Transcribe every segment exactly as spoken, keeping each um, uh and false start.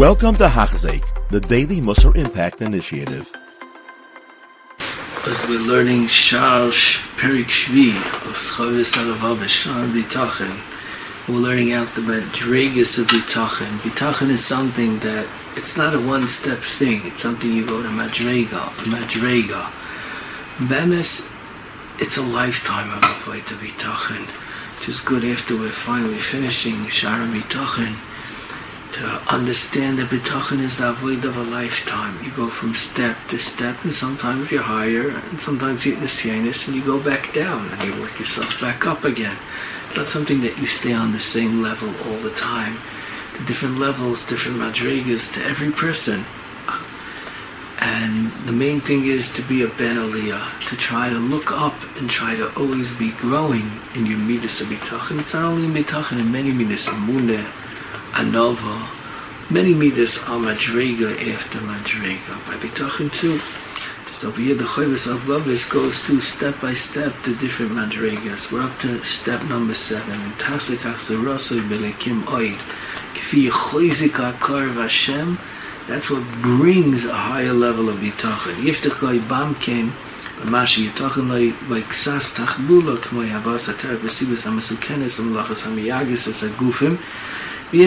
Welcome to Hachzik, the Daily Musar Impact Initiative. As we're learning Shar Perik Shvi of Schavis Alavav Shar B'Tachin, we're learning out the Madregas of B'Tachin. B'Tachin is something that, it's not a one-step thing, it's something you go to Madrega, Madrega. Bemes, it's a lifetime of Avodah B'Tachin. Just good after we're finally finishing Shar B'Tachin, to understand that B'Tachin is the avoid of a lifetime. You go from step to step, and sometimes you're higher, and sometimes you're nisyanis, and you go back down, and you work yourself back up again. It's not something that you stay on the same level all the time. The different levels, different madrigas to every person. And the main thing is to be a ben aliyah, to try to look up and try to always be growing in your midas of B'Tachin. It's not only in B'Tachin, in many midas, Amunah, Anova, many midas are madrega after madrega. By B'Tachin too, just over here, the Chavis Alvavis goes through step by step the different madregas. We're up to step number seven. Tasik Achzarosoi Belekim Oid. Kfi Choizik Akar Vashem. That's what brings a higher level of B'Tachin. Yiftachoi Bamkein. Mashi Yitachin Loi Vaiksas Tachbula K'moi Havas Atar B'Sibas Hamasukenes Amlachas Hamiyagis As Agufim. That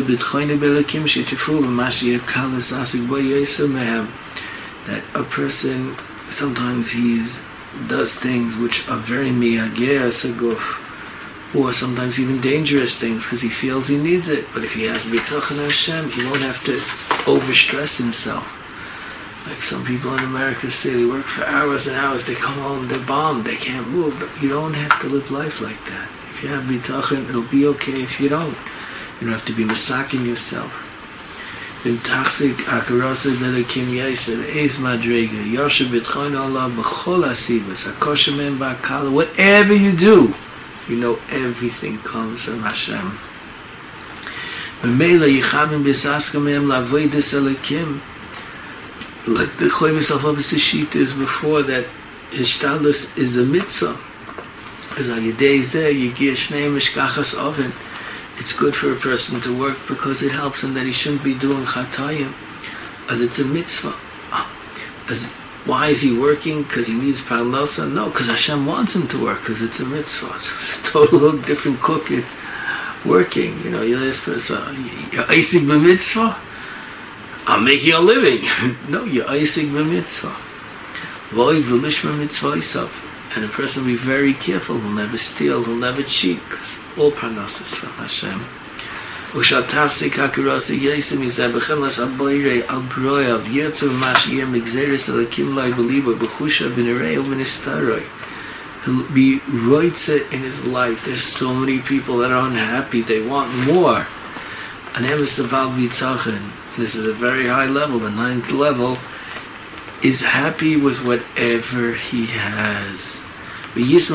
a person, sometimes he's does things which are very miyageh saguf, or sometimes even dangerous things because he feels he needs it. But if he has B'Tachin Hashem, he won't have to overstress himself. Like some people in America say, they work for hours and hours, they come home, they're bombed, they can't move. But you don't have to live life like that. If you have B'Tachin, it'll be okay if you don't. You don't have to be masaking yourself. Then Tachzik Akarasa Belekim Yaisa, the eighth Madrega, Yosha B'Tchain Allah B'chol Asibas, Akoshamen Ba'Kala, whatever you do, you know everything comes from Hashem. B'Meila Yichabim B'Saskameim L'Avodas Elikim, like the Chavis Alvavis Shita is before, that Hishtadlus is a mitzvah. As on your days there, you give Shnei Mishkachas Oven. It's good for a person to work because it helps him that he shouldn't be doing chatayim, as it's a mitzvah. As why is he working? Because he needs parnasa? No, because Hashem wants him to work because it's a mitzvah. It's a total different cooking, working. You know, you're you're isig b'mitzvah. I'm making a living. No, you're isig b'mitzvah. Void v'lishma mitzvah isav. And a person will be very careful. He'll never steal. He'll never cheat. Because all parnassus from Hashem. Ushatavsik hakurasi yesim yizeh b'chelas aboirei al broya v'yirtzu v'mashiyem migzeris alakim lai b'liba b'chusha b'nirei u'b'nistaroi. He'll be roitze in his life. There's so many people that are unhappy. They want more. An emes aval B'Tachin. This is a very high level. The ninth level is happy with whatever he has. Whether he's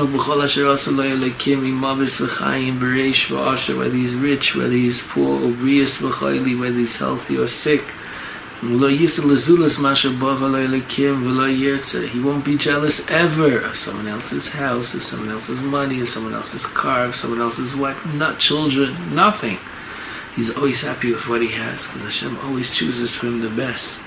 rich, whether he's poor, or whether he's healthy or sick. He won't be jealous ever of someone else's house, of someone else's money, of someone else's car, of someone else's wife, not children, nothing. He's always happy with what he has because Hashem always chooses for him the best.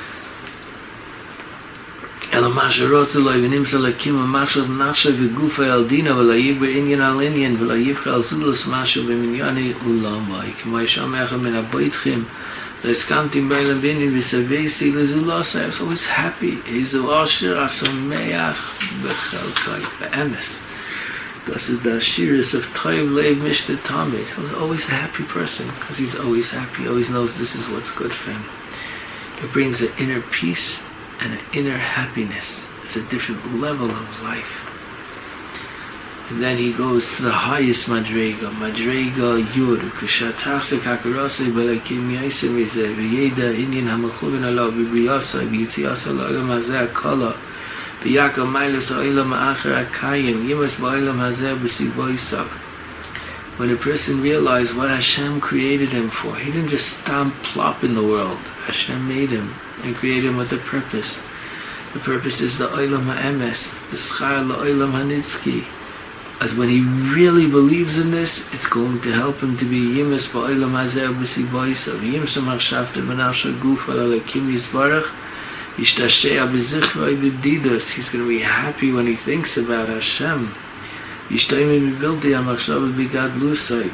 אלא מה שרוצה לו ונמצא להקים המחשב נפשה וגופה על דינה ולא יגבר עניין על עניין ולא יבחר על זולוס משהו במנייני ולמי כמו ישם אחד מן הביתכם להסכמתם בין לבינים וסבייסי לזולוס. I was always happy. איזו עושר השמח בחלקי באמס. This is the Ashiris of Toiv Lev Mishta Tamid. He was always a happy person because he's always happy. He always knows this is what's good for him. It brings an inner peace and an inner happiness. It's a different level of life. And then he goes to the highest Madrega, Madrega Yud, Kushatachsik Hakarase Belakim Yaisim Izeh, V'yeda Inyan Hamachuvin Allah, V'briyasa, V'yitziasa L'olam Hazeh Akala, V'yaka Mailas O'olam Ha'acher Akayim, Yimas Ba'olam Hazeh B'sivoisav. When a person realized what Hashem created him for, he didn't just stomp plop in the world. Hashem made him and created him with a purpose. The purpose is the Olam Ha'emes, the Schar L'olam Hanitzki. as when he really believes in this, it's going to help him to be Yimis Ba'olam Hazeh B'si B'oisav Yimsha Machshavta B'nafsha Guf Al-Alekim Yisbarach Yishtashea B'zichroi B'didas. He's going to be happy when he thinks about Hashem. Yishtayim B'bildi HaMachshava B'gad Lusay.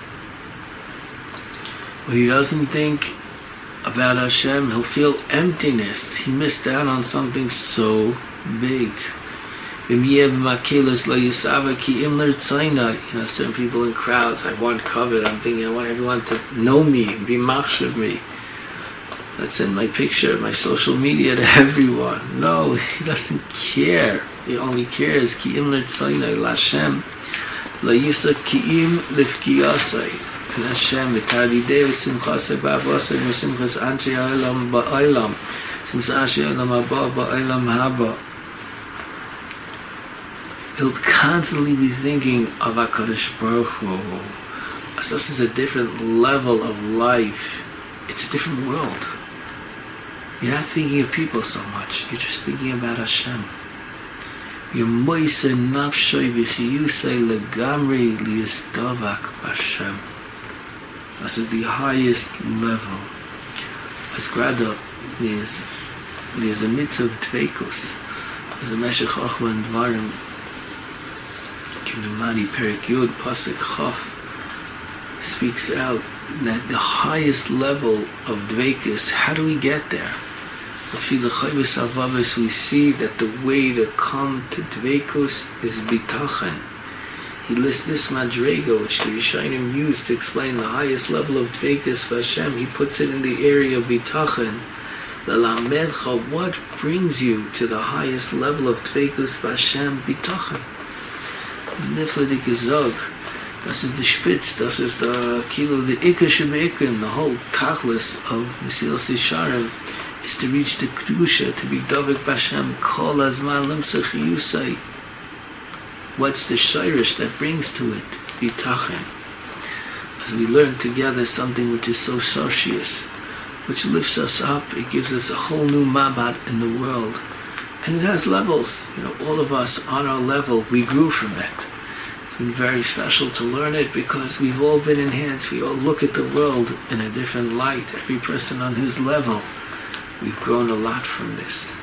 When he doesn't think about Hashem, he'll feel emptiness. He missed out on something so big. You know, certain people in crowds, I want covet. I'm thinking I want everyone to know me and be machshav me. Let's send my picture, my social media to everyone. No, he doesn't care. He only cares ki im l'tzaynai l'Hashem la yisa ki im l'fkiyasai. And Hashem v'tadidei v'simchasai ba'avasai v'simchas anshei ha'olam ba'olam simchas anshei ha'olam haba ba'olam haba. He'll constantly be thinking of HaKadosh Baruch Hu. So this is a different level of life. It's a different world. You're not thinking of people so much. You're just thinking about Hashem. You're moise nafshoy v'chiyusay legamri liyistavak b'Hashem. This is the highest level. As Grada, there's, there's a mitzvah of Tveikus. There's a Meshech Chochmah and Dvarim. Kinumani Perik Yud Pasuk Chof speaks out that the highest level of Dveikus, how do we get there? We see that the way to come to Dveikus is Bitachon. He lists this Madrega, which the Rishonim used to explain the highest level of Dveikus for Hashem. He puts it in the area of Bitachon. What brings you to the highest level of Dveikus for Hashem? Bitachon. Nifladik Zog. Das ist the Spitz, das ist the Kilo, the Ikar Shebekrim, the whole Tachlis of Mesilas Yesharim is to reach the Kedusha, to be Dovek B'Hashem, Kol Azman Limtzach Yusay. What's the Shirish that brings to it? Bitachon. As we learn together something which is so socious, which lifts us up, it gives us a whole new Mabat in the world. And it has levels. You know, all of us on our level, we grew from it. It's been very special to learn it because we've all been enhanced. We all look at the world in a different light. Every person on his level. We've grown a lot from this.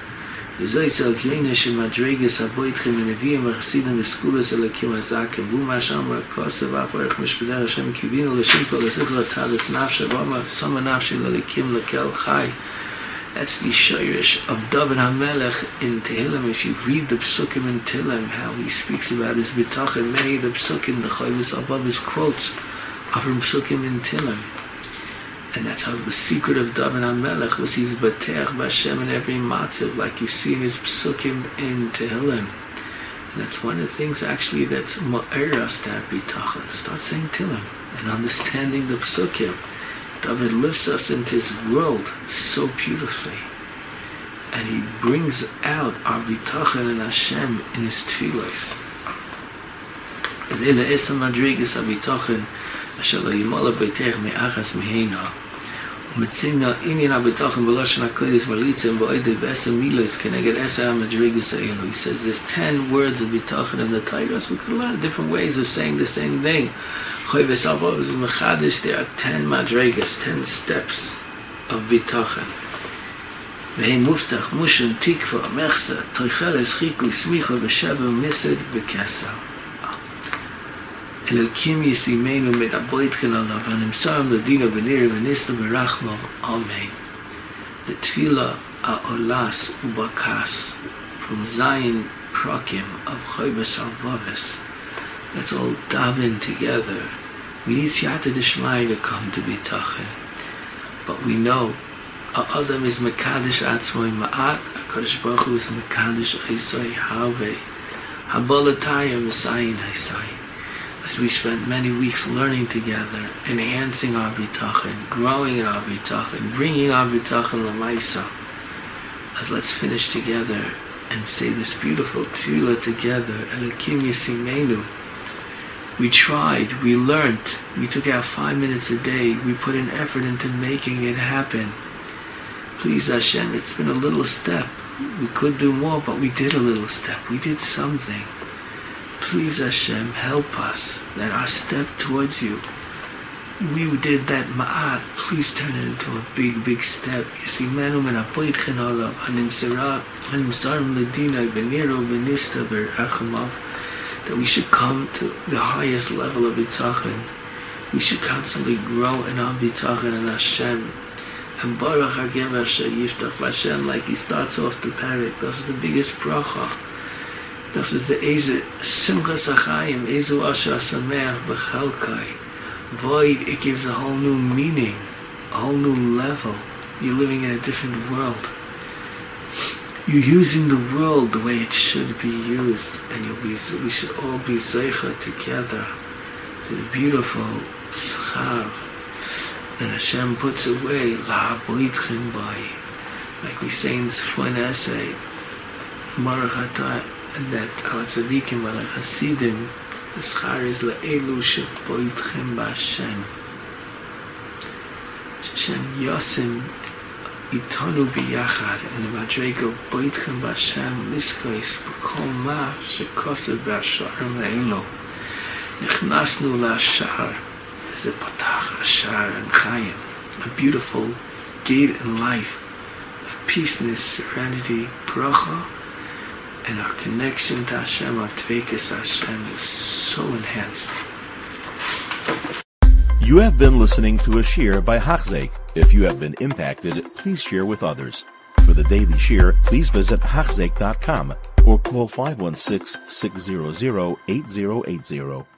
That's the shirish of David HaMelech in Tehillim. If you read the Psukim in Tehillim, how he speaks about his bitachon, many of the Psukim, the Chayvus above his quotes, are from Psukim in Tehillim. And that's how the secret of David HaMelech was he's Bateach B'Hashem in every matzav, like you see in his Psukim in Tehillim. And that's one of the things actually that's ma'ir us to have bitachon. Start saying Tehillim and understanding the Psukim. David lifts us into his world so beautifully, and he brings out our bitachon and Hashem in his tefillos. As ela esam madrigas habitachon asher lo yimala beitech me'achas mehena umetzina inyan habitachon b'lashon hakodesh malitzim ba'odei b'esam milos keneged esam madrigas ha'elu. He says there's ten words of bitachon in the Torah. We could learn different ways of saying the same thing. There are ten madregas, ten steps of bitachon. Ve'hem muftach, mushan, tikva, mechsa, toicheles, chiku, smicha, v'sheva, mised, v'kesa. Elokim yisimenu min aboitchen alav, v'nimsarim ladina v'niri v'nisla v'rachmav. Amen. The tefillah ha'olas u'bakas from Zion Prakim of Choybes Alvavis. Let's all daven together. We need siyata d'shmai to come to bitachon. But we know Adam is mekadosh atzmoi ma'at, HaKadosh Baruch Hu is mekadosh eisai havei, habolatayim esayin eisai. As we spent many weeks learning together, enhancing our bitachon, growing in our bitachon, bringing our bitachon l'maisa. As let's finish together and say this beautiful tefillah together. Elokim yisimenu. We tried, we learned, we took out five minutes a day, we put an effort into making it happen. Please Hashem, it's been a little step. We could do more, but we did a little step. We did something. Please Hashem, help us that our step towards you, we did that ma'at, please turn it into a big, big step. Yisimenu min ha'poitchen olav, hanimsara, hanimsarim ledina, beniro, benista, berachamav, that we should come to the highest level of bitachon. We should constantly grow in our bitachon and Hashem. And Baruch HaGever Sheyiftach Hashem, like he starts off the parak, this is the biggest bracha. This is the Eze Simchas HaChaim, Ezu Asher Sameach B'Chalkai. Void, it gives a whole new meaning, a whole new level. You're living in a different world. You're using the world the way it should be used, and you'll be. We should all be zeicha together to the beautiful schar. And Hashem puts away la boitchin by, like we say in Sifon Essay, Baruch Atah, and that al tzadikim al chasidim. The schar is le'elu shepoitchem b'Hashem. Hashem yosim itonu biyachad in the madrega boitchem b'Hashem liskois b'kol ma shekosev b'asharim le'elu. Nechnasnu la'ashar is the patach ashar and chayim, a beautiful gate in life of peaceness, serenity, bracha, and our connection to Hashem, our Tveikus Hashem, is so enhanced. You have been listening to a shir by Hachzeik. If you have been impacted, please share with others. For the daily shir, please visit hachzeik dot com or call five one six, six zero zero, eight zero eight zero.